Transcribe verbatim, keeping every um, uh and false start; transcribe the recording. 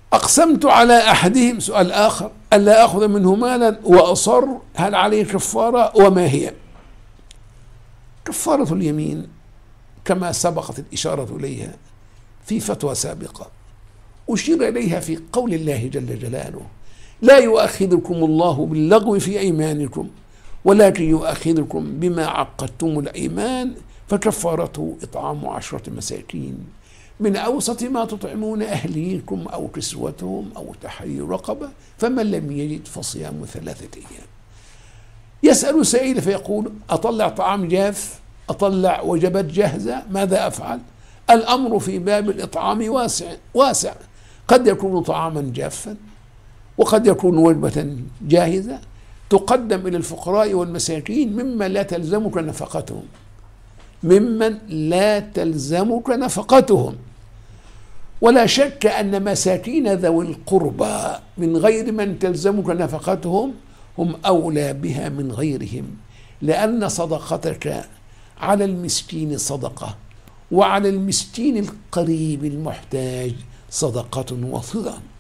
أقسمت على أحدهم، سؤال آخر، ألا أخذ منه مالا وأصر، هل عليه كفارة وما هي؟ كفارة اليمين كما سبقت الإشارة إليها في فتوى سابقة أشير إليها في قول الله جل جلاله: لا يؤاخذكم الله باللغو في أيمانكم ولكن يؤاخذكم بما عقدتم الأيمان فكفارته إطعام عشرة مساكين من أوسط ما تطعمون أهليكم أو كسوتهم أو تحرير رقبة فمن لم يجد فصيام ثلاثة أيام. يسأل سائل فيقول: أطلع طعام جاف؟ أطلع وجبات جاهزة؟ ماذا أفعل؟ الأمر في باب الإطعام واسع واسع، قد يكون طعاما جافا وقد يكون وجبة جاهزة تقدم إلى الفقراء والمساكين ممن لا تلزمك نفقتهم ممن لا تلزمك نفقتهم ولا شك أن مساكين ذوي القربى من غير من تلزمك نفقتهم هم أولى بها من غيرهم، لأن صدقتك على المسكين صدقة، وعلى المسكين القريب المحتاج صدقة وصلة.